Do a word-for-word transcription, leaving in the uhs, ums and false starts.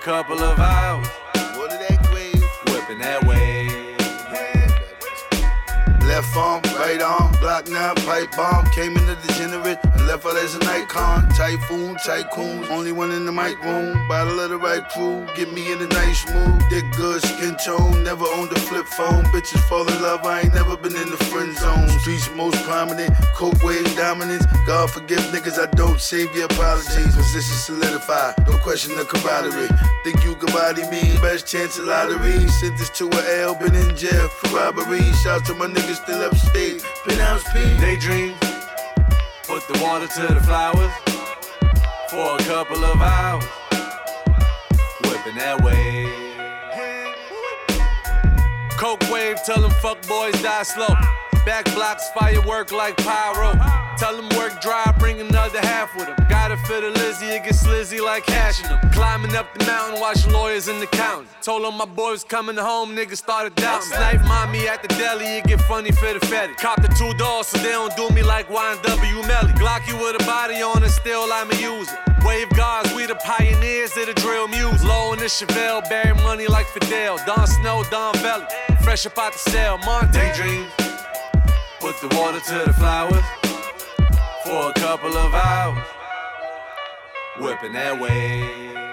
couple of hours. What did that wave? Whipping that wave. Left arm, right arm, block nine, pipe bomb. Came in the degenerate and left out as an icon. Typhoon, tycoon, only one in the mic room. Bottle of the right crew, get me in a nice mood. Dick good, skin tone, never owned a flip phone. Bitches fall in love, I ain't never been in the friend zone. Streets most prominent, coke wave dominance. God forgive niggas, I don't save your apologies. Position solidified, don't question the camaraderie. Think you can body me, best chance of lottery. Sentenced to a L, been in jail for robbery. Shout to my niggas still upstate, Penthouse P. Daydream, put the water to the flowers for a couple of hours. Whipping that wave. Coke wave, tell them fuck boys die slow. Back blocks, firework like pyro. Tell them work dry, bring another half with them. Gotta fit a Lizzie, it gets slizzy like hashing them. Climbing up the mountain, watch lawyers in the county. Told them my boy was coming home, niggas started doubting. Snipe mommy at the deli, it get funny for the fetty. Cop the two doors so they don't do me like Y N W Melly. Glocky with a body on it, still I'ma use it. Wave guards, we the pioneers of the drill music. Low in the Chevelle, bury money like Fidel. Don Snow, Don Valley, fresh up out the cell. Monte dreams, put the water to the flowers for a couple of hours. Whipping that wave.